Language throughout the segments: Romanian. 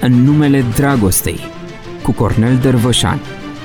în numele dragostei, cu Cornel Dărvășan.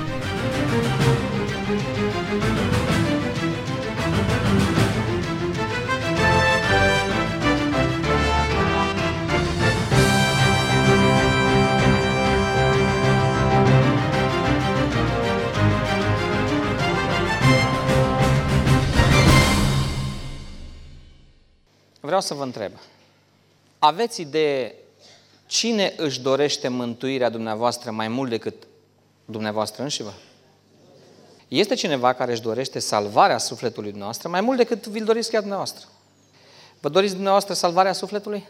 Vreau să vă întreb, aveți idee cine își dorește mântuirea dumneavoastră mai mult decât dumneavoastră înșivă? Este cineva care își dorește salvarea sufletului dumneavoastră mai mult decât vi-l doriți chiar dumneavoastră? Vă doriți dumneavoastră salvarea sufletului?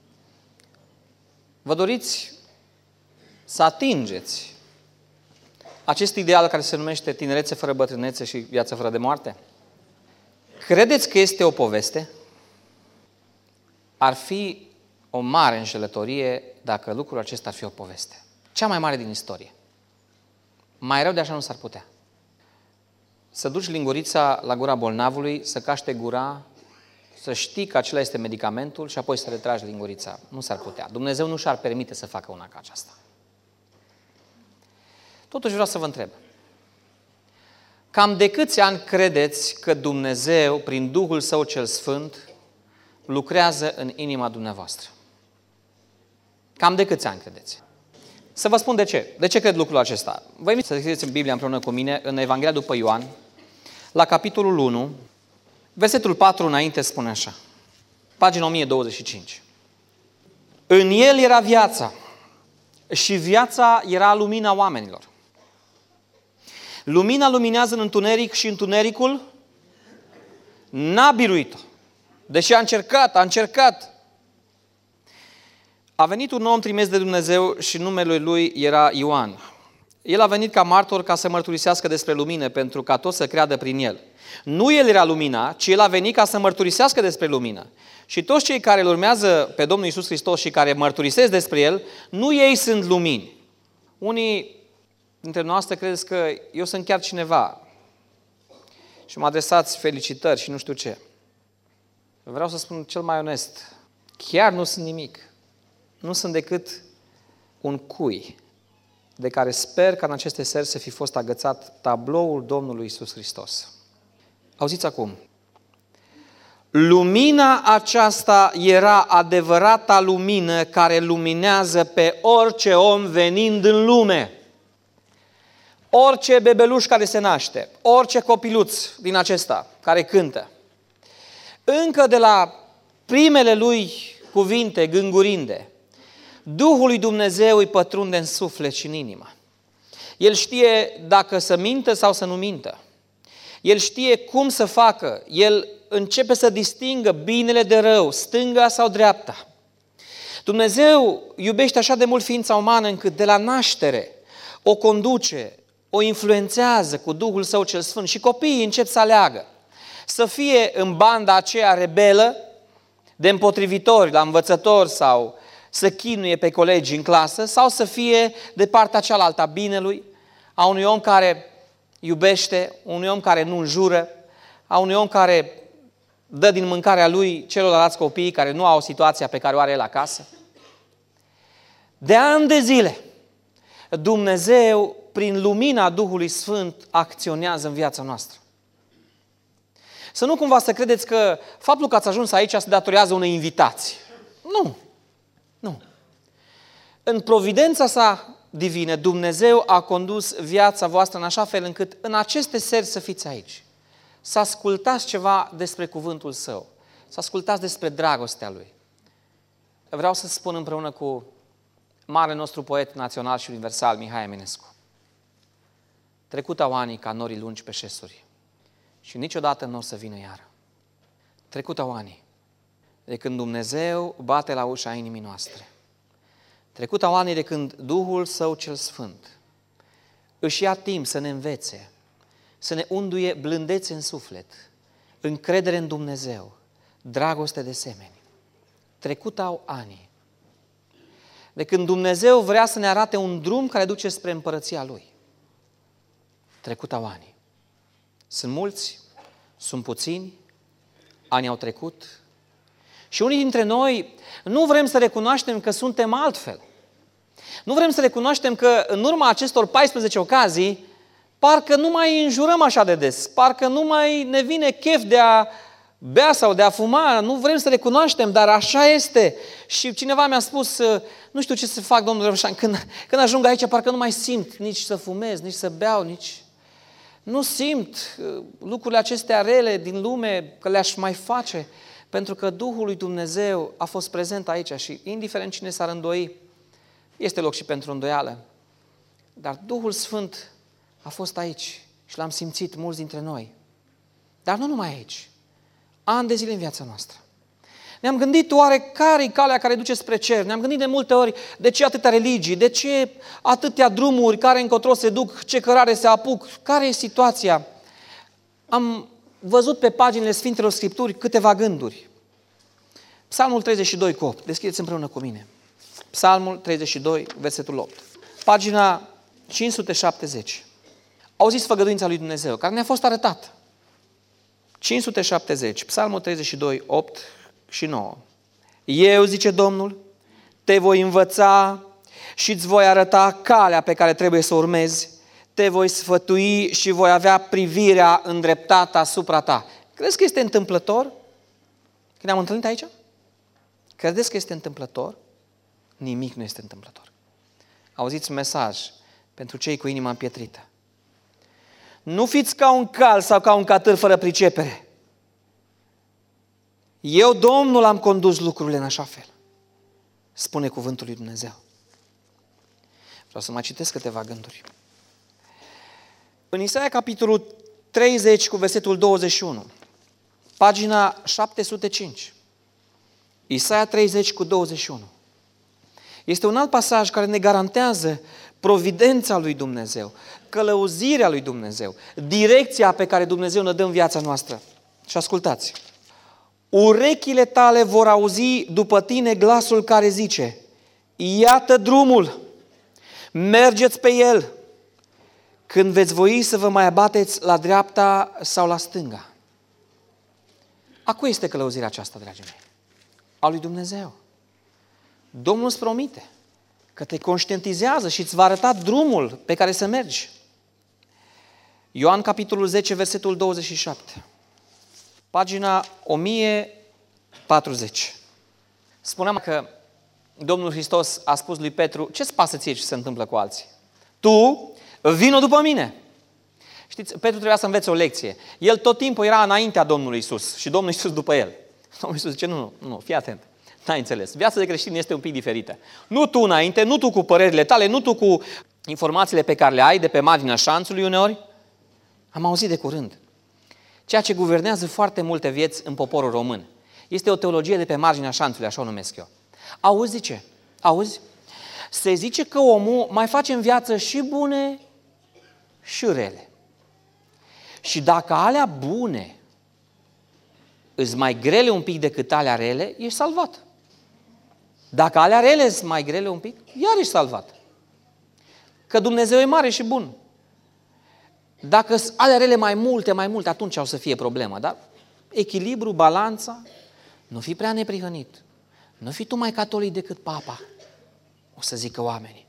Vă doriți să atingeți acest ideal care se numește tinerețe fără bătrânețe și viață fără de moarte? Credeți că este o poveste? Ar fi o mare înșelătorie dacă lucrul acesta ar fi o poveste. Cea mai mare din istorie. Mai rău de așa nu s-ar putea. Să duci lingurița la gura bolnavului, să caște gura, să știi că acela este medicamentul și apoi să retragi lingurița. Nu s-ar putea. Dumnezeu nu și-ar permite să facă una ca aceasta. Totuși vreau să vă întreb. Cam de câți ani credeți că Dumnezeu, prin Duhul Său cel Sfânt, lucrează în inima dumneavoastră? Cam de câți ani credeți? Să vă spun de ce. De ce cred lucrul acesta? Vă invit să deschideți în Biblia împreună cu mine, în Evanghelia după Ioan, la capitolul 1, versetul 4 înainte spune așa, pagina 1025. În El era viața și viața era lumina oamenilor. Lumina luminează în întuneric și întunericul n-a biruit-o. Deși a încercat. A venit un om trimis de Dumnezeu și numele lui era Ioan. El a venit ca martor ca să mărturisească despre lumină, pentru ca toți să creadă prin el. Nu el era lumina, ci el a venit ca să mărturisească despre lumină. Și toți cei care îl urmează pe Domnul Iisus Hristos și care mărturisesc despre el, nu ei sunt lumini. Unii dintre noastre credeți că eu sunt chiar cineva și mă adresați felicitări și nu știu ce. Vreau să spun cel mai onest, chiar nu sunt nimic. Nu sunt decât un cui de care sper că în aceste seri să fi fost agățat tabloul Domnului Iisus Hristos. Auziți acum. Lumina aceasta era adevărata lumină care luminează pe orice om venind în lume. Orice bebeluș care se naște, orice copiluț din acesta care cântă. Încă de la primele lui cuvinte gângurinde, Duhul lui Dumnezeu îi pătrunde în suflet și în inimă. El știe dacă să mintă sau să nu mintă. El știe cum să facă. El începe să distingă binele de rău, stânga sau dreapta. Dumnezeu iubește așa de mult ființa umană încât de la naștere o conduce, o influențează cu Duhul Său cel Sfânt și copiii încep să aleagă. Să fie în banda aceea rebelă, de împotrivitori la învățători sau să chinuie pe colegii în clasă, sau să fie de partea cealaltă a binelui, a unui om care iubește, unui om care nu înjură, a unui om care dă din mâncarea lui celorlalți copii care nu au situația pe care o are el acasă. De ani de zile, Dumnezeu, prin lumina Duhului Sfânt, acționează în viața noastră. Să nu cumva să credeți că faptul că ați ajuns aici se datorează unei invitații. Nu. În providența sa divină, Dumnezeu a condus viața voastră în așa fel încât în aceste seri să fiți aici. Să ascultați ceva despre cuvântul Său. Să ascultați despre dragostea Lui. Vreau să spun împreună cu marele nostru poet național și universal, Mihai Eminescu. Trecut au anii ca norii lungi pe șesuri și niciodată nu o să vină iară. Trecut au anii de când Dumnezeu bate la ușa inimii noastre. Trecut au anii de când Duhul Său cel Sfânt își ia timp să ne învețe, să ne unduie blândețe în suflet, încredere în Dumnezeu, dragoste de semeni. Trecut au ani de când Dumnezeu vrea să ne arate un drum care duce spre împărăția Lui. Trecut au ani. Sunt mulți, sunt puțini, ani au trecut și unii dintre noi nu vrem să recunoaștem că suntem altfel. Nu vrem să recunoaștem că în urma acestor 14 ocazii, parcă nu mai înjurăm așa de des, parcă nu mai ne vine chef de a bea sau de a fuma, nu vrem să recunoaștem, dar așa este. Și cineva mi-a spus, nu știu ce să fac, domnul Răvășan, când ajung aici, parcă nu mai simt nici să fumez, nici să beau, nici... Nu simt lucrurile acestea rele din lume că le-aș mai face, pentru că Duhul lui Dumnezeu a fost prezent aici și indiferent cine s-ar îndoi, este loc și pentru îndoială. Dar Duhul Sfânt a fost aici și l-am simțit mulți dintre noi. Dar nu numai aici, ani de zile în viața noastră. Ne-am gândit oare care-i calea care duce spre cer? Ne-am gândit de multe ori de ce atâtea religii, de ce atâtea drumuri, care încotro se duc, ce cărare se apuc, care e situația? Am văzut pe paginile Sfintelor Scripturi câteva gânduri. Psalmul 32 cu 8, deschideți împreună cu mine. Psalmul 32, versetul 8. Pagina 570. Auziți făgăduința lui Dumnezeu, care ne-a fost arătată. 570, Psalmul 32, 8 și 9. Eu, zice Domnul, te voi învăța și îți voi arăta calea pe care trebuie să o urmezi, te voi sfătui și voi avea privirea îndreptată asupra ta. Crezi că este întâmplător? Când ne-am întâlnit aici? Credeți că este întâmplător? Nimic nu este întâmplător. Auziți un mesaj pentru cei cu inima împietrită. Nu fiți ca un cal sau ca un catâr fără pricepere. Eu, Domnul, am condus lucrurile în așa fel. Spune cuvântul lui Dumnezeu. Vreau să mai citesc câteva gânduri. În Isaia, capitolul 30, cu versetul 21, pagina 705. Isaia 30 cu 21. Este un alt pasaj care ne garantează providența lui Dumnezeu, călăuzirea lui Dumnezeu, direcția pe care Dumnezeu ne dă în viața noastră. Și ascultați. Urechile tale vor auzi după tine glasul care zice: iată drumul, mergeți pe el, când veți voi să vă mai abateți la dreapta sau la stânga. A cui este călăuzirea aceasta, dragii mei? A lui Dumnezeu. Domnul îți promite că te conștientizează și îți va arăta drumul pe care să mergi. Ioan, capitolul 10, versetul 27. Pagina 1040. Spuneam că Domnul Hristos a spus lui Petru: ce-ți pasă ție ce se întâmplă cu alții? Tu vino după mine. Știți, Petru trebuia să învețe o lecție. El tot timpul era înaintea Domnului Iisus și Domnul Iisus după el. Domnul Iisus zice: nu, fii atent. N-ai înțeles. Viața de creștin este un pic diferită. Nu tu înainte, nu tu cu părerile tale, nu tu cu informațiile pe care le ai de pe marginea șanțului uneori. Am auzit de curând. Ceea ce guvernează foarte multe vieți în poporul român este o teologie de pe marginea șanțului, așa o numesc eu. Auzi, zice, auzi? Se zice că omul mai face în viață și bune și rele. Și dacă alea bune îs mai grele un pic decât alea rele, ești salvat. Dacă alea rele sunt mai grele un pic, iar ești salvat. Că Dumnezeu e mare și bun. Dacă sunt alea rele mai multe, atunci o să fie problemă. Dar echilibru, balanța, nu fi prea neprihănit. Nu fi tu mai catolic decât papa, o să zică oamenii.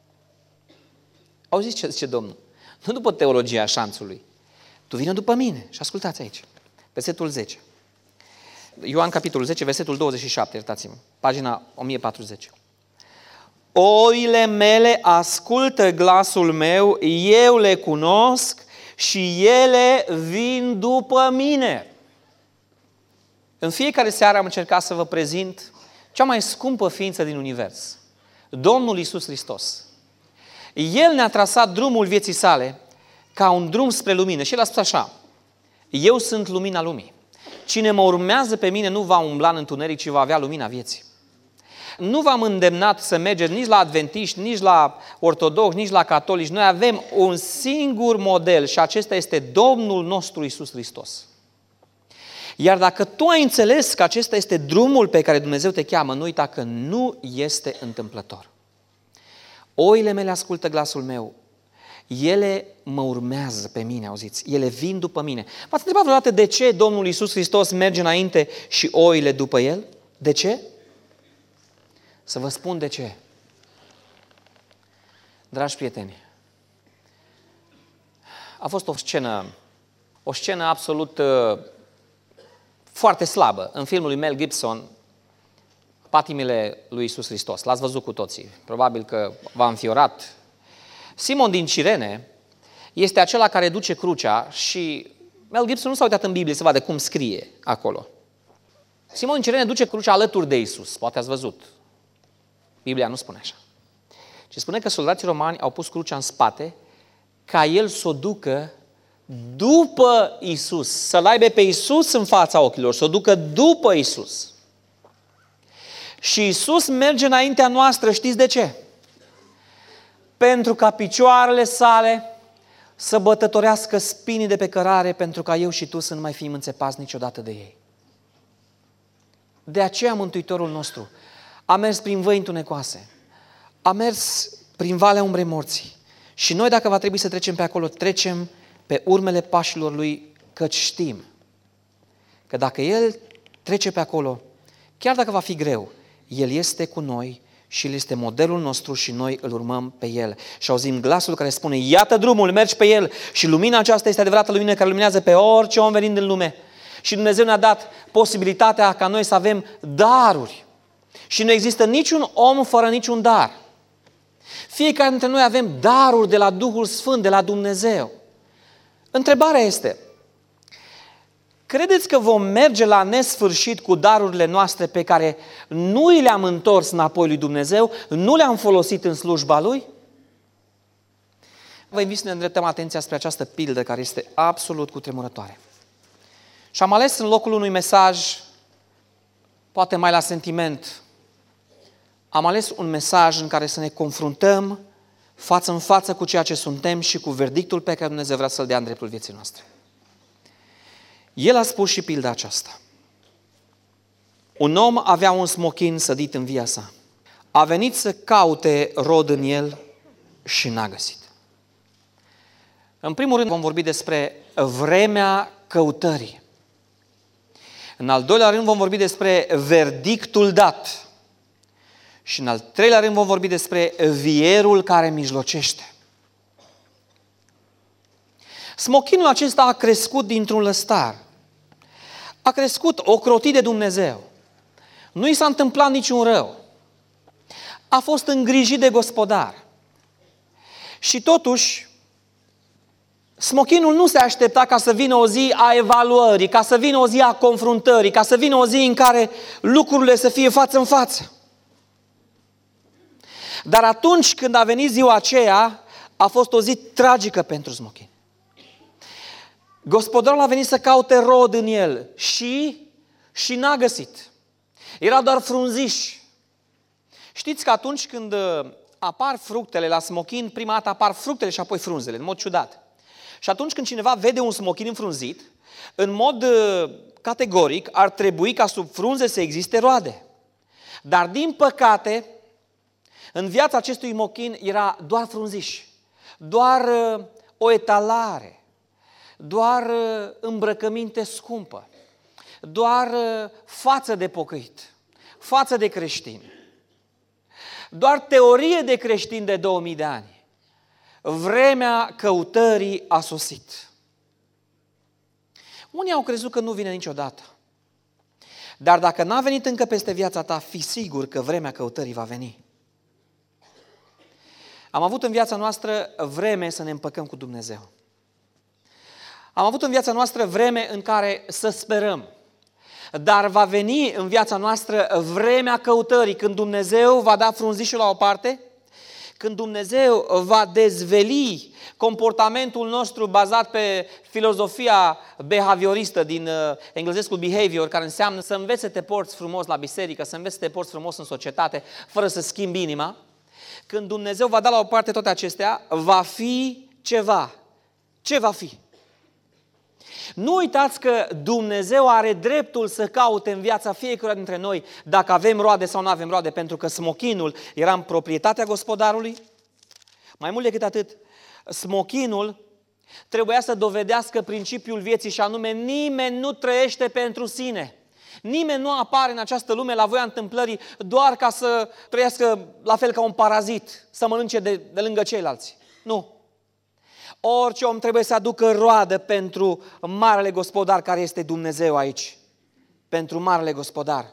Auziți ce zice Domnul? Nu după teologia șanțului. Tu vină după mine. Și ascultați aici. Versetul 10. Ioan, capitolul 10, versetul 27, iertați-mă. Pagina 1040. Oile mele ascultă glasul meu, eu le cunosc și ele vin după mine. În fiecare seară am încercat să vă prezint cea mai scumpă ființă din univers, Domnul Iisus Hristos. El ne-a trasat drumul vieții sale ca un drum spre lumină și El a spus așa: eu sunt lumina lumii. Cine mă urmează pe mine nu va umbla în întuneric, ci va avea lumina vieții. Nu v-am îndemnat să mergeți nici la adventiști, nici la ortodoxi, nici la catolici. Noi avem un singur model și acesta este Domnul nostru Iisus Hristos. Iar dacă tu ai înțeles că acesta este drumul pe care Dumnezeu te cheamă, nu uita că nu este întâmplător. Oile mele ascultă glasul meu, ele mă urmează pe mine, auziți, ele vin după mine. V-ați întrebat vreodată de ce Domnul Iisus Hristos merge înainte și oile după El? De ce? Să vă spun de ce. Dragi prieteni, a fost o scenă absolut foarte slabă în filmul lui Mel Gibson, Patimile lui Iisus Hristos. L-ați văzut cu toții, probabil că v-a înfiorat. Simon din Cirene este acela care duce crucea și Mel Gibson nu s-a uitat în Biblie să vadă cum scrie acolo. Simon din Cirene duce crucea alături de Iisus, poate ați văzut. Biblia nu spune așa. Ci spune că soldații romani au pus crucea în spate ca el să o ducă după Iisus, să-L aibă pe Iisus în fața ochilor, să o ducă după Iisus. Și Iisus merge înaintea noastră, știți de ce? Pentru ca picioarele sale să bătătorească spinii de pe cărare, pentru ca eu și tu să nu mai fim înțepați niciodată de ei. De aceea Mântuitorul nostru a mers prin văi întunecoase, a mers prin valea umbrei morții. Și noi, dacă va trebui să trecem pe acolo, trecem pe urmele pașilor Lui, căci știm că dacă El trece pe acolo, chiar dacă va fi greu, El este cu noi și El este modelul nostru și noi îl urmăm pe El. Și auzim glasul care spune, iată drumul, mergi pe El. Și lumina aceasta este adevărată lumină care luminează pe orice om venind în lume. Și Dumnezeu ne-a dat posibilitatea ca noi să avem daruri. Și nu există niciun om fără niciun dar. Fiecare dintre noi avem daruri de la Duhul Sfânt, de la Dumnezeu. Întrebarea este, credeți că vom merge la nesfârșit cu darurile noastre pe care nu i le-am întors înapoi lui Dumnezeu, nu le-am folosit în slujba Lui? Vă invit să ne îndreptăm atenția spre această pildă care este absolut cutremurătoare. Și am ales în locul unui mesaj, poate mai la sentiment, am ales un mesaj în care să ne confruntăm față în față cu ceea ce suntem și cu verdictul pe care Dumnezeu vrea să-l dea în dreptul vieții noastre. El a spus și pilda aceasta. Un om avea un smochin sădit în via sa. A venit să caute rod în el și n-a găsit. În primul rând vom vorbi despre vremea căutării. În al doilea rând vom vorbi despre verdictul dat. Și în al treilea rând vom vorbi despre vierul care mijlocește. Smochinul acesta a crescut dintr-un lăstar. A crescut ocrotit de Dumnezeu. Nu i s-a întâmplat niciun rău. A fost îngrijit de gospodar. Și totuși, smochinul nu se aștepta ca să vină o zi a evaluării, ca să vină o zi a confruntării, ca să vină o zi în care lucrurile să fie față în față. Dar atunci când a venit ziua aceea, a fost o zi tragică pentru smochin. Gospodarul a venit să caute rod în el și n-a găsit. Erau doar frunziși. Știți că atunci când apar fructele la smochin, prima dată apar fructele și apoi frunzele, în mod ciudat. Și atunci când cineva vede un smochin înfrunzit, în mod categoric ar trebui ca sub frunze să existe roade. Dar din păcate, în viața acestui smochin era doar frunziș, doar o etalare, doar îmbrăcăminte scumpă, doar față de pocăit, față de creștin, doar teorie de creștin de 2000 de ani. Vremea căutării a sosit. Unii au crezut că nu vine niciodată. Dar dacă n-a venit încă peste viața ta, fi sigur că vremea căutării va veni. Am avut în viața noastră vreme să ne împăcăm cu Dumnezeu. Am avut în viața noastră vreme în care să sperăm. Dar va veni în viața noastră vremea căutării, când Dumnezeu va da frunzișul la o parte, când Dumnezeu va dezveli comportamentul nostru bazat pe filozofia behavioristă din englezescul behavior, care înseamnă să înveți să te porți frumos la biserică, să înveți să te porți frumos în societate, fără să schimbi inima. Când Dumnezeu va da la o parte toate acestea, va fi ceva. Ce va fi? Nu uitați că Dumnezeu are dreptul să caute în viața fiecăruia dintre noi dacă avem roade sau nu avem roade, pentru că smochinul era în proprietatea gospodarului. Mai mult decât atât, smochinul trebuia să dovedească principiul vieții și anume nimeni nu trăiește pentru sine. Nimeni nu apare în această lume la voia întâmplării doar ca să trăiască la fel ca un parazit, să mănânce de lângă ceilalți. Nu. Orice om trebuie să aducă roadă pentru Marele Gospodar care este Dumnezeu aici. Pentru Marele Gospodar.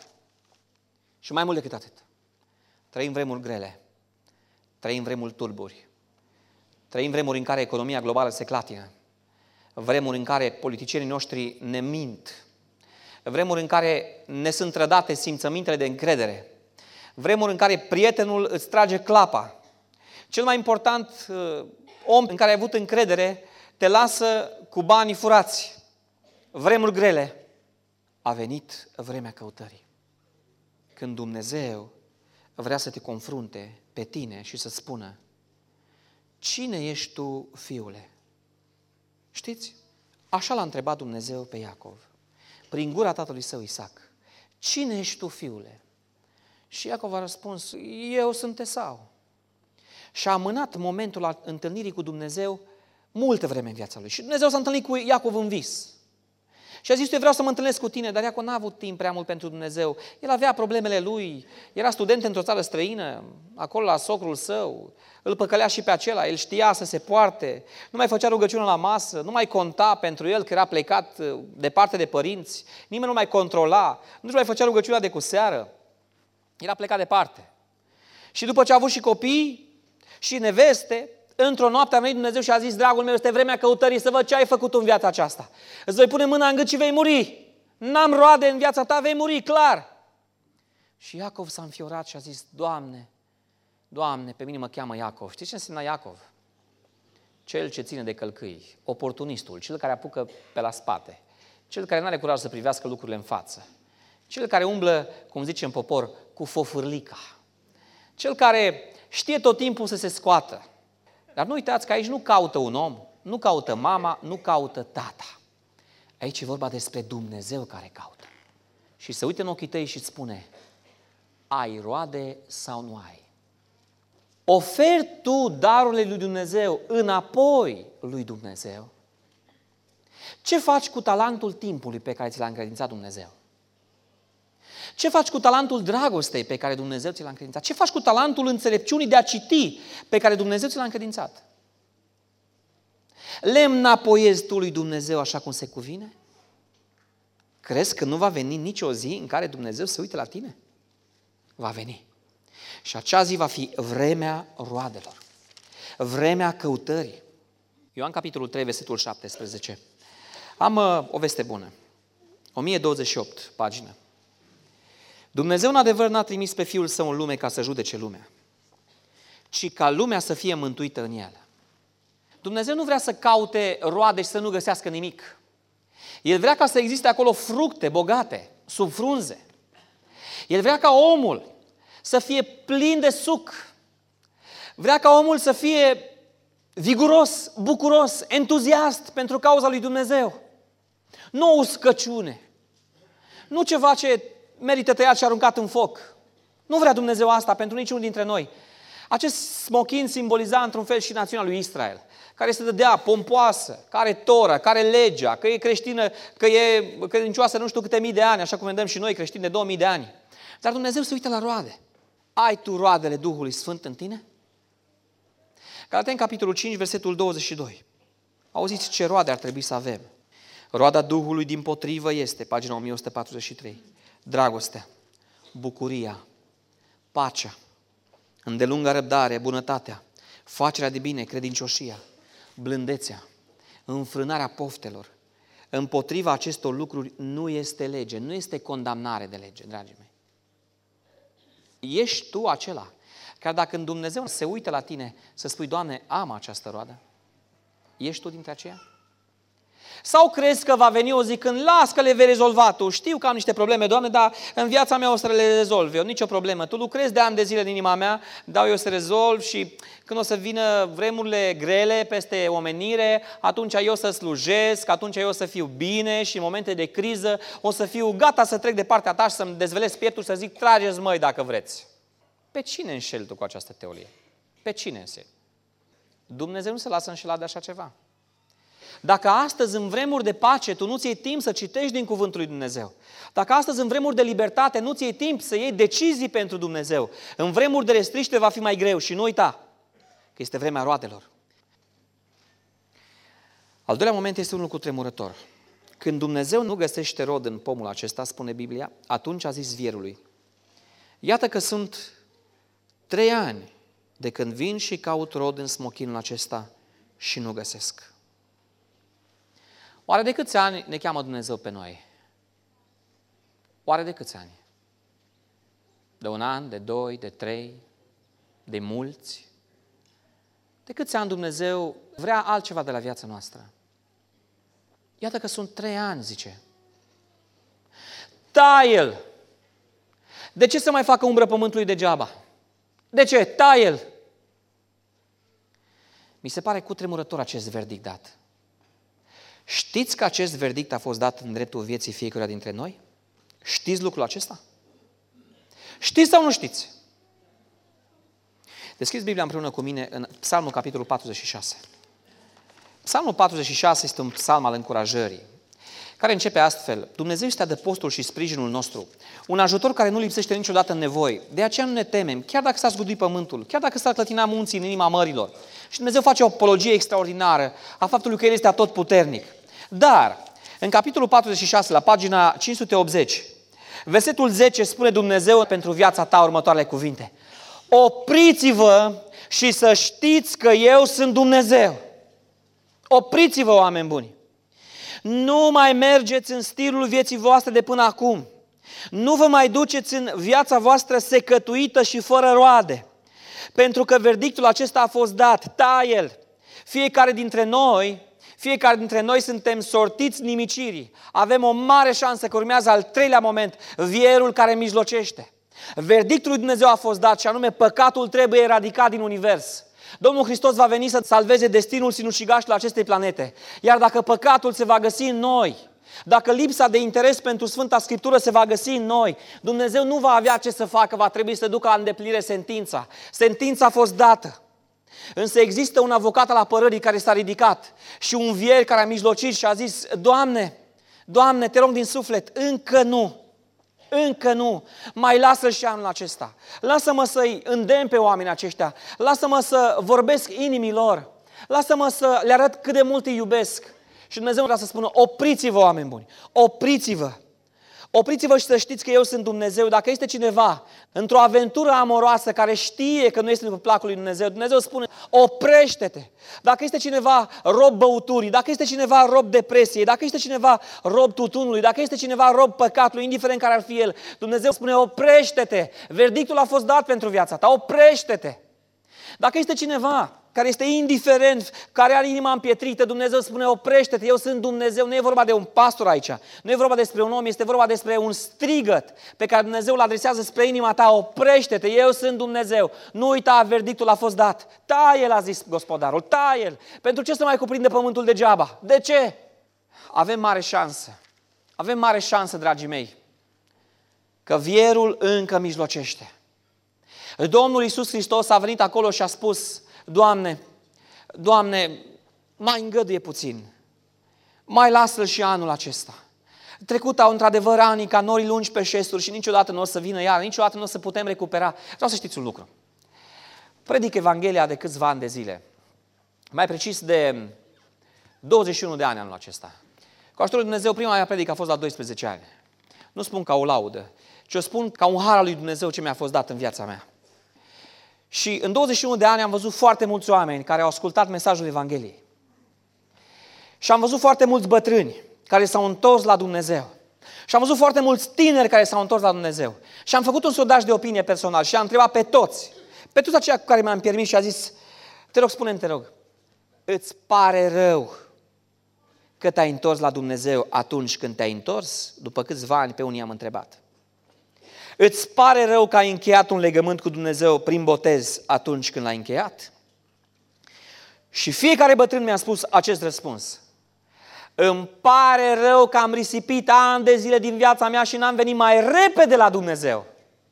Și mai mult decât atât. Trăim vremuri grele. Trăim vremuri tulburi. Trăim vremuri în care economia globală se clatină. Vremuri în care politicienii noștri ne mint. Vremuri în care ne sunt trădate simțămintele de încredere. Vremuri în care prietenul îți trage clapa. Cel mai important om în care ai avut încredere te lasă cu banii furați. Vremuri grele. A venit vremea căutării. Când Dumnezeu vrea să te confrunte pe tine și să spună: cine ești tu, fiule? Știți? Așa l-a întrebat Dumnezeu pe Iacov, prin gura tatălui său Isaac. Cine ești tu, fiule? Și Iacov a răspuns: eu sunt Esau. Și a amânat momentul întâlnirii cu Dumnezeu multă vreme în viața lui. Și Dumnezeu s-a întâlnit cu Iacov în vis. Și a zis: eu vreau să mă întâlnesc cu tine, dar Iacov n-a avut timp prea mult pentru Dumnezeu. El avea problemele lui, era student într-o țară străină, acolo la socrul său, îl păcălea și pe acela, el știa să se poarte, nu mai făcea rugăciune la masă, nu mai conta pentru el că era plecat departe de părinți, nimeni nu mai controla, nu mai făcea rugăciunea de cu seară, era plecat departe. Și după ce a avut și copii și neveste, într-o noapte a venit Dumnezeu și a zis: dragul meu, este vremea căutării, să văd ce ai făcut în viața aceasta. Îți voi pune mâna în gât și vei muri. N-am roade în viața ta, vei muri, clar. Și Iacov s-a înfiorat și a zis: Doamne, Doamne, pe mine mă cheamă Iacov. Știți ce înseamnă Iacov? Cel ce ține de călcâi, oportunistul, cel care apucă pe la spate, cel care nu are curaj să privească lucrurile în față, cel care umblă, cum zice în popor, cu fofârlica, cel care știe tot timpul să se scoată. Dar nu uitați că aici nu caută un om, nu caută mama, nu caută tata. Aici e vorba despre Dumnezeu care caută. Și se uită în ochii tăi și îți spune: ai roade sau nu ai? Oferi tu darurile lui Dumnezeu înapoi lui Dumnezeu? Ce faci cu talentul timpului pe care ți l-a încredințat Dumnezeu? Ce faci cu talentul dragostei pe care Dumnezeu ți l-a încredințat? Ce faci cu talentul înțelepciunii de a citi pe care Dumnezeu ți l-a încredințat? Le înapoiezi tu lui Dumnezeu așa cum se cuvine? Crezi că nu va veni nicio zi în care Dumnezeu se uite la tine? Va veni. Și acea zi va fi vremea roadelor, vremea căutării. Ioan capitolul 3, versetul 17. Am o veste bună. 1028 pagină. Dumnezeu în adevăr n-a trimis pe Fiul Său în lume ca să judece lumea, ci ca lumea să fie mântuită în El. Dumnezeu nu vrea să caute roade și să nu găsească nimic. El vrea ca să existe acolo fructe bogate, sub frunze. El vrea ca omul să fie plin de suc. Vrea ca omul să fie viguros, bucuros, entuziast pentru cauza lui Dumnezeu. Nu o uscăciune. Nu ceva ce merită tăiat și aruncat în foc. Nu vrea Dumnezeu asta pentru niciunul dintre noi. Acest smochin simboliza într-un fel și națiunea lui Israel, care se dădea pompoasă, care are Tora, care are legea, că e creștină, că e credincioasă nu știu câte mii de ani, așa cum vedem și noi creștini de 2000 de ani. Dar Dumnezeu se uită la roade. Ai tu roadele Duhului Sfânt în tine? Galateni, capitolul 5, versetul 22. Auziți ce roade ar trebui să avem. Roada Duhului dimpotrivă este, pagina 1143, dragostea, bucuria, pacea, îndelunga răbdare, bunătatea, facerea de bine, credincioșia, blândețea, înfrânarea poftelor. Împotriva acestor lucruri nu este lege, nu este condamnare de lege, dragii mei. Ești tu acela care dacă în Dumnezeu se uită la tine să spui: Doamne, am această roadă? Ești tu dintre aceia? Sau crezi că va veni o zi când las că le vei rezolva tu? Știu că am niște probleme, Doamne, dar în viața mea o să le rezolv eu, nicio problemă. Tu lucrezi de ani de zile în inima mea, dau eu să rezolv și când o să vină vremurile grele peste omenire, atunci eu să slujesc, atunci eu să fiu bine și în momente de criză o să fiu gata să trec de partea ta și să-mi dezvelesc pieptul, să zic: trageți măi dacă vreți. Pe cine înșeli tu cu această teorie? Pe cine înșeli? Dumnezeu nu se lasă înșelat de așa ceva. Dacă astăzi, în vremuri de pace, tu nu-ți iei timp să citești din Cuvântul lui Dumnezeu, dacă astăzi, în vremuri de libertate, nu-ți iei timp să iei decizii pentru Dumnezeu, în vremuri de restriște va fi mai greu. Și nu uita că este vremea roadelor. Al doilea moment este unul cutremurător. Când Dumnezeu nu găsește rod în pomul acesta, spune Biblia, atunci a zis vierului: iată că sunt 3 ani de când vin și caut rod în smochinul acesta și nu găsesc. Oare de câți ani ne cheamă Dumnezeu pe noi? Oare de câți ani? De 1 an, de 2, de 3, de mulți? De câți ani Dumnezeu vrea altceva de la viața noastră? Iată că sunt 3 ani, zice. Taie-l! De ce să mai facă umbră pământului degeaba? De ce? Taie-l! Mi se pare cutremurător acest verdict dat. Știți că acest verdict a fost dat în dreptul vieții fiecăruia dintre noi? Știți lucrul acesta? Știți sau nu știți? Deschideți Biblia împreună cu mine în Psalmul capitolul 46. Psalmul 46 este un psalm al încurajării, care începe astfel: Dumnezeu este adăpostul și sprijinul nostru, un ajutor care nu lipsește niciodată în nevoi. De aceea nu ne temem, chiar dacă s-a zgudui pământul, chiar dacă s-ar clătina munții în inima mărilor. Și Dumnezeu face o apologie extraordinară a faptului că El este atotputernic. Dar, în capitolul 46, la pagina 580, versetul 10, spune Dumnezeu pentru viața ta următoarele cuvinte: opriți-vă și să știți că eu sunt Dumnezeu. Opriți-vă, oameni buni! Nu mai mergeți în stilul vieții voastre de până acum. Nu vă mai duceți în viața voastră secătuită și fără roade. Pentru că verdictul acesta a fost dat. Taie-l! Fiecare dintre noi suntem sortiți nimicirii. Avem o mare șansă că urmează al 3-lea moment, vierul care mijlocește. Verdictul lui Dumnezeu a fost dat și anume păcatul trebuie eradicat din univers. Domnul Hristos va veni să salveze destinul sinucigașilor acestei planete. Iar dacă păcatul se va găsi în noi, dacă lipsa de interes pentru Sfânta Scriptură se va găsi în noi, Dumnezeu nu va avea ce să facă, va trebui să ducă la îndeplinire sentința. Sentința a fost dată. Însă există un avocat al apărării care s-a ridicat și un vier care a mijlocit și a zis: Doamne, Doamne, te rog din suflet, încă nu, mai lasă și anul acesta. Lasă-mă să-i îndemn pe oamenii aceștia, lasă-mă să vorbesc inimilor, lasă-mă să le arăt cât de mult îi iubesc. Și Dumnezeu vrea să spună: opriți-vă, oameni buni, opriți-vă. Opriți-vă și să știți că eu sunt Dumnezeu. Dacă este cineva într-o aventură amoroasă care știe că nu este după placul lui Dumnezeu, Dumnezeu spune: oprește-te. Dacă este cineva rob băuturii, dacă este cineva rob depresiei, dacă este cineva rob tutunului, dacă este cineva rob păcatului, indiferent care ar fi el, Dumnezeu spune: oprește-te. Verdictul a fost dat pentru viața ta, oprește-te. Dacă este cineva care este indiferent, care are inima împietrită, Dumnezeu spune: oprește-te, eu sunt Dumnezeu. Nu e vorba de un pastor aici, nu e vorba despre un om, este vorba despre un strigăt pe care Dumnezeu îl adresează spre inima ta: oprește-te, eu sunt Dumnezeu. Nu uita, verdictul a fost dat. Taie-l, a zis gospodarul, taie-l. Pentru ce să mai cuprinde pământul degeaba? De ce? Avem mare șansă, dragii mei, că vierul încă mijlocește. Domnul Iisus Hristos a venit acolo și a spus: Doamne, mai îngăduie puțin, mai lasă-l și anul acesta. Trecut au într-adevăr ani ca nori lungi pe șesturi și niciodată nu o să vină iar, niciodată nu o să putem recupera. Vreau să știți un lucru. Predic Evanghelia de câțiva ani de zile, mai precis de 21 de ani anul acesta. Cu ajutorul lui Dumnezeu, prima mea predică a fost la 12 ani. Nu spun ca o laudă, ci o spun ca un har al lui Dumnezeu ce mi-a fost dat în viața mea. Și în 21 de ani am văzut foarte mulți oameni care au ascultat mesajul Evangheliei. Și am văzut foarte mulți bătrâni care s-au întors la Dumnezeu. Și am văzut foarte mulți tineri care s-au întors la Dumnezeu. Și am făcut un sondaj de opinie personal și am întrebat pe toți aceia cu care mi-am permis și a zis: te rog, spune-mi, te rog, îți pare rău că te-ai întors la Dumnezeu atunci când te-ai întors? După câțiva ani pe unii am întrebat. Îți pare rău că ai încheiat un legământ cu Dumnezeu prin botez atunci când l-ai încheiat? Și fiecare bătrân mi-a spus acest răspuns: îmi pare rău că am risipit ani de zile din viața mea și n-am venit mai repede la Dumnezeu.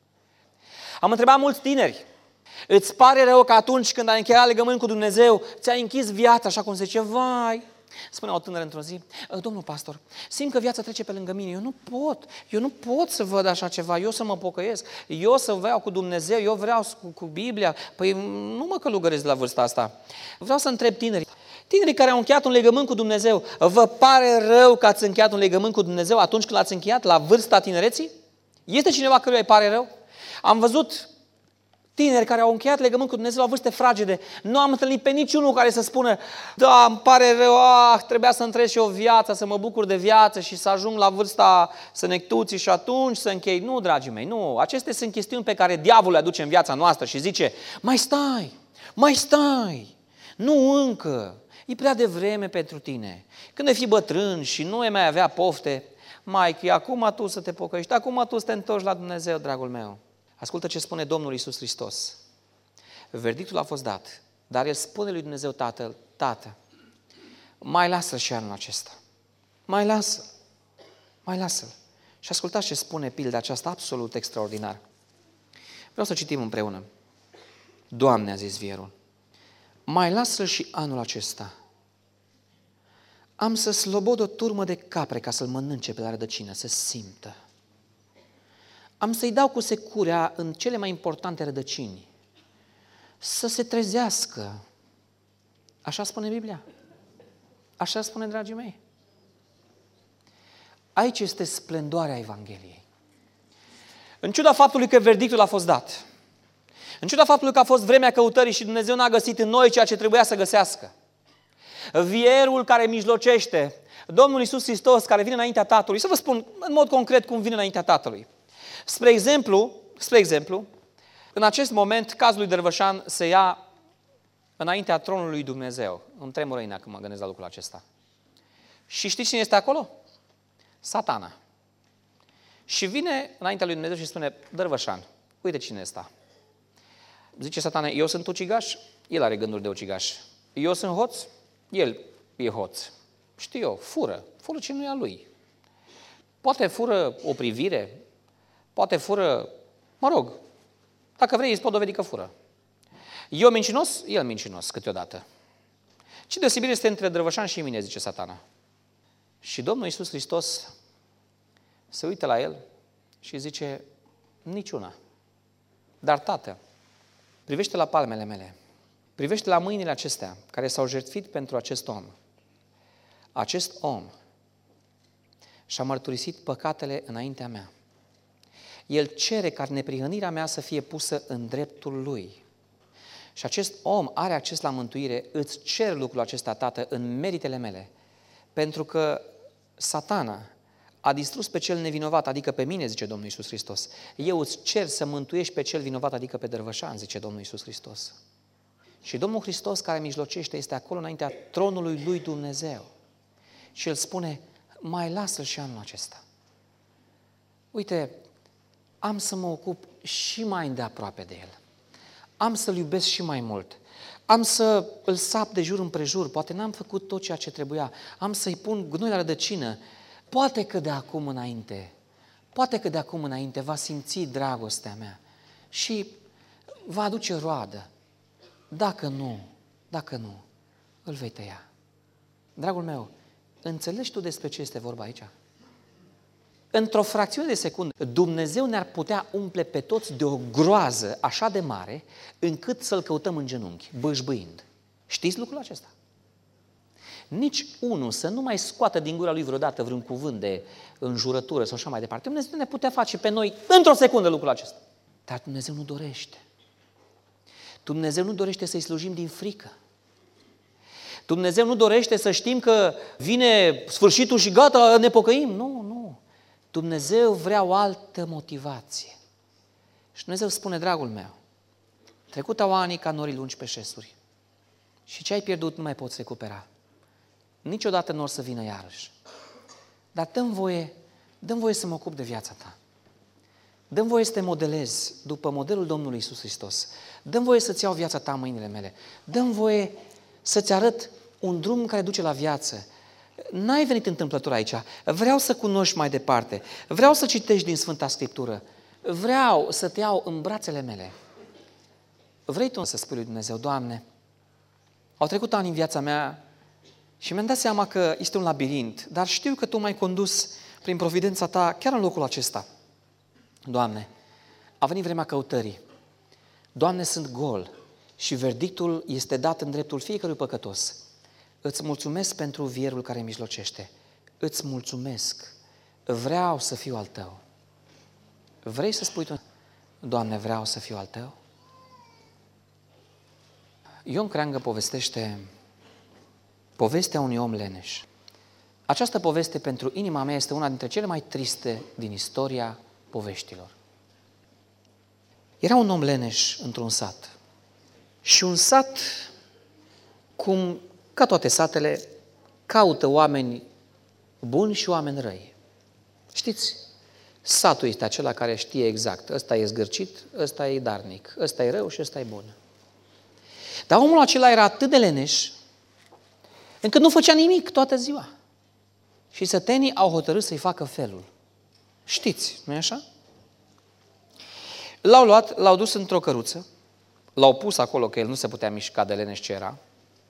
Am întrebat mulți tineri: îți pare rău că atunci când ai încheiat legământ cu Dumnezeu ți-ai închis viața, așa cum se zice, vai, Spunea o tânără într-o zi: domnul pastor, simt că viața trece pe lângă mine, eu nu pot să văd așa ceva, eu să mă pocăiesc, eu să vreau cu Dumnezeu, eu vreau cu Biblia. Păi nu mă călugăresc la vârsta asta. Vreau să întreb tinerii care au încheiat un legământ cu Dumnezeu, vă pare rău că ați încheiat un legământ cu Dumnezeu atunci când l-ați încheiat, la vârsta tinereții? Este cineva căruia îi pare rău? Am văzut tineri care au încheiat legământ cu Dumnezeu la vârste fragede. Nu am întâlnit pe niciunul care să spună: da, îmi pare rău, trebuia să-mi trăiesc și o viață, să mă bucur de viață și să ajung la vârsta sănătății și atunci să închei. Nu, dragii mei, nu. Acestea sunt chestiuni pe care diavolul le aduce în viața noastră și zice: mai stai, nu încă, e prea devreme pentru tine. Când ai fi bătrân și nu ai mai avea pofte, Maică, acum tu să te pocăiești, acum tu să te întorci la Dumnezeu, dragul meu. Ascultă ce spune Domnul Iisus Hristos. Verdictul a fost dat, dar El spune lui Dumnezeu Tatăl: Tată, mai lasă și anul acesta. Mai lasă-l. Și ascultați ce spune pilda aceasta absolut extraordinar. Vreau să citim împreună. Doamne, a zis vierul, mai lasă-l și anul acesta. Am să slobod o turmă de capre ca să-l mănânce pe la rădăcină, să simtă. Am să-i dau cu securea în cele mai importante rădăcini, să se trezească. Așa spune Biblia. Așa spune, dragii mei. Aici este splendoarea Evangheliei. În ciuda faptului că verdictul a fost dat, în ciuda faptului că a fost vremea căutării și Dumnezeu n-a găsit în noi ceea ce trebuia să găsească, vierul care mijlocește, Domnul Iisus Hristos care vine înaintea Tatălui, să vă spun în mod concret cum vine înaintea Tatălui. Spre exemplu, în acest moment, cazul lui Dărvășan se ia înaintea tronului lui Dumnezeu. Îmi tremură inima când mă gândesc la lucrul acesta. Și știți cine este acolo? Satana. Și vine înaintea lui Dumnezeu și spune: Dărvășan, uite cine este. Zice Satana: eu sunt ucigaș, el are gânduri de ucigaș. Eu sunt hoț, el e hoț. Știu eu, fură ce nu e a lui. Poate fură o privire, poate fură, dacă vrei îți pot dovedi că fură. Eu mincinos, el mincinos câteodată. Ce deosebire este între Dărvășan și mine, zice Satana. Și Domnul Iisus Hristos se uită la el și zice: niciuna. Dar, Tată, privește la palmele mele, privește la mâinile acestea care s-au jertfit pentru acest om. Acest om și-a mărturisit păcatele înaintea mea. El cere ca neprihănirea mea să fie pusă în dreptul lui. Și acest om are acces la mântuire. Îți cer lucrul acesta, Tată, în meritele mele, pentru că Satana a distrus pe cel nevinovat, adică pe mine, zice Domnul Iisus Hristos. Eu îți cer să mântuiești pe cel vinovat, adică pe Dărvășan, zice Domnul Iisus Hristos. Și Domnul Hristos care mijlocește este acolo înaintea tronului lui Dumnezeu. Și El spune: mai lasă-l și anul acesta. Uite, am să mă ocup și mai îndeaproape de el. Am să-l iubesc și mai mult. Am să îl sap de jur împrejur. Poate n-am făcut tot ceea ce trebuia. Am să-i pun gunoi la rădăcină. Poate că de acum înainte va simți dragostea mea și va aduce roadă. Dacă nu, îl vei tăia. Dragul meu, înțelegi tu despre ce este vorba aici? Într-o fracțiune de secundă, Dumnezeu ne-ar putea umple pe toți de o groază așa de mare, încât să-L căutăm în genunchi, bâșbâind. Știți lucrul acesta? Nici unul să nu mai scoată din gura lui vreodată vreun cuvânt de înjurătură sau așa mai departe. Dumnezeu ne putea face pe noi într-o secundă lucrul acesta. Dar Dumnezeu nu dorește. Dumnezeu nu dorește să-i slujim din frică. Dumnezeu nu dorește să știm că vine sfârșitul și gata, ne pocăim. Nu. Dumnezeu vrea o altă motivație. Și Dumnezeu spune: dragul meu, trecut au ani ca norii lungi pe șesuri și ce ai pierdut nu mai poți recupera. Niciodată nu or să vină iarăși. Dar dă-mi voie să mă ocup de viața ta. Dă-mi voie să te modelez după modelul Domnului Iisus Hristos. Dă-mi voie să-ți iau viața ta în mâinile mele. Dă-mi voie să-ți arăt un drum care duce la viață. N-ai venit întâmplător aici. Vreau să cunoști mai departe. Vreau să citești din Sfânta Scriptură. Vreau să te iau în brațele mele. Vrei tu să spui lui Dumnezeu: Doamne, au trecut ani în viața mea Și mi-am dat seama că este un labirint, dar știu că Tu m-ai condus prin providența Ta chiar în locul acesta. Doamne, a venit vremea căutării. Doamne, sunt gol și verdictul este dat în dreptul fiecărui păcătos. Îți mulțumesc pentru vierul care mijlocește. Îți mulțumesc. Vreau să fiu al Tău. Vrei să spui Tu, Doamne, vreau să fiu al Tău? Ion Creangă povestește povestea unui om leneș. Această poveste pentru inima mea este una dintre cele mai triste din istoria poveștilor. Era un om leneș într-un sat. Și un sat, cum ca toate satele, caută oameni buni și oameni răi. Știți? Satul este acela care știe exact. Ăsta e zgârcit, ăsta e darnic, ăsta e rău și ăsta e bun. Dar omul acela era atât de leneș încât nu făcea nimic toată ziua. Și sătenii au hotărât să-i facă felul. Știți, nu-i așa? L-au luat, l-au dus într-o căruță, l-au pus acolo că el nu se putea mișca de leneș ce era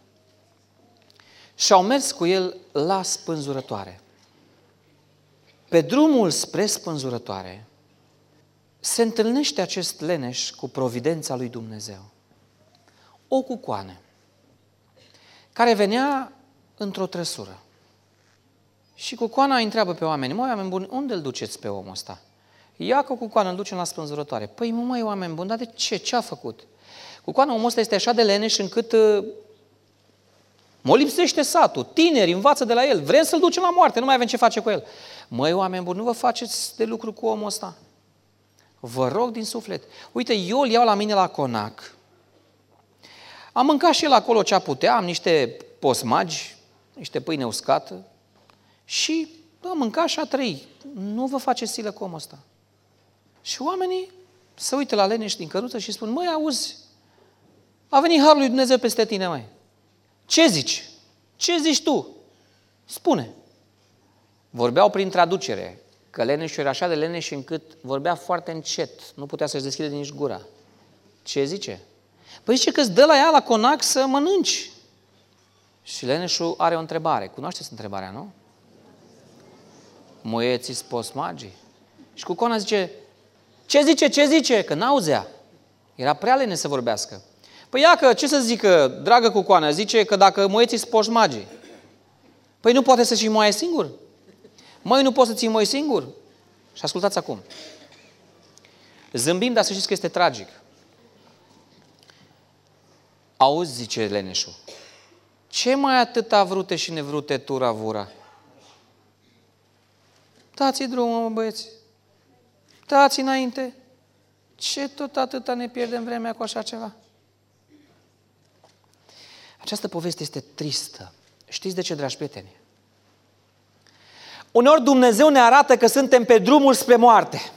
și au mers cu el la spânzurătoare. Pe drumul spre spânzurătoare se întâlnește acest leneș cu providența lui Dumnezeu. O cucoană care venea într-o trăsură. Și cucoana îi întreabă pe oameni, măi, oameni buni, unde îl duceți pe omul ăsta? Ia că cucoană, îl ducem la spânzurătoare. Păi, măi, oameni buni, dar de ce? Ce a făcut? Cucoana, omul ăsta este așa de leneș încât mă lipsește satul, tineri învață de la el, vrem să-l ducem la moarte, nu mai avem ce face cu el. Măi, oameni buni, nu vă faceți de lucru cu omul ăsta. Vă rog din suflet. Uite, eu îl iau la mine la conac, am mâncat și el acolo ce-a putea, am niște posmagi, niște pâine uscată și am mâncat și a trăi. Nu vă faceți silă cu omul ăsta. Și oamenii se uită la leneș din căruță și spun, măi, auzi, a venit harul lui Dumnezeu peste tine, măi. Ce zici? Ce zici tu? Spune. Vorbeau prin traducere, că leneșul era așa de leneș încât vorbea foarte încet, nu putea să-și deschide nici gura. Ce zice? Păi zice că îți dă la ea la conac să mănânci. Și leneșul are o întrebare. Cunoașteți întrebarea, nu? Moieți-s posmagii? Și cucoana zice, ce zice? Că n-auzea. Era prea leneș să vorbească. Păi ia că, ce să zică, dragă cucoană, zice că dacă moieți-s posmagii. Păi nu poate să-și moaie singur? Măi, nu poți să ții moi singur? Și ascultați acum. Zâmbim, dar să știți că este tragic. Auzi, zice leneșul, ce mai atâta vrute și nevrute tura-vura? Dați-i drumul, mă, băieți. Dați înainte. Ce tot atâta ne pierdem vremea cu așa ceva? Această poveste este tristă. Știți de ce, dragi prieteni? Uneori Dumnezeu ne arată că suntem pe drumul spre moarte.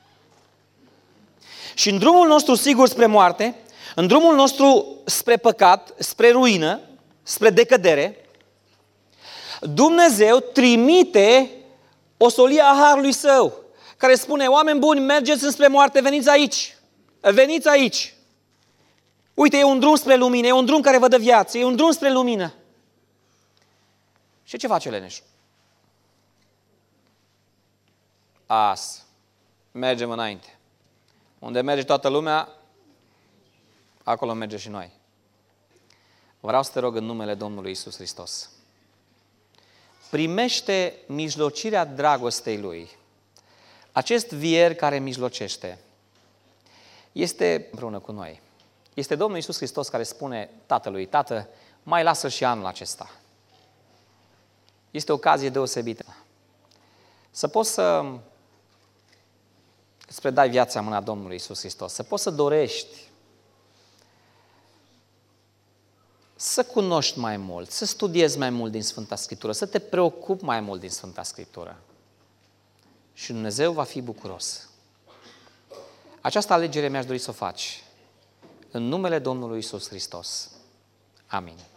Și în drumul nostru sigur spre moarte, în drumul nostru spre păcat, spre ruină, spre decădere, Dumnezeu trimite o solie a harului Său, care spune, oameni buni, mergeți înspre moarte, veniți aici, veniți aici. Uite, e un drum spre lumină, e un drum care vă dă viață, e un drum spre lumină. Și ce face leneșul? Mergem înainte. Unde merge toată lumea, acolo merge și noi. Vreau să te rog în numele Domnului Iisus Hristos. Primește mijlocirea dragostei Lui. Acest vier care mijlocește este împreună cu noi. Este Domnul Iisus Hristos care spune Tatălui, Tată, mai lasă și anul acesta. Este o ocazie deosebită. Să poți să îți predai viața în mâna Domnului Iisus Hristos, să poți să dorești să cunoști mai mult, să studiezi mai mult din Sfânta Scriptură, să te preocupi mai mult din Sfânta Scriptură. Și Dumnezeu va fi bucuros. Această alegere mi-aș dori să o faci în numele Domnului Iisus Hristos. Amin.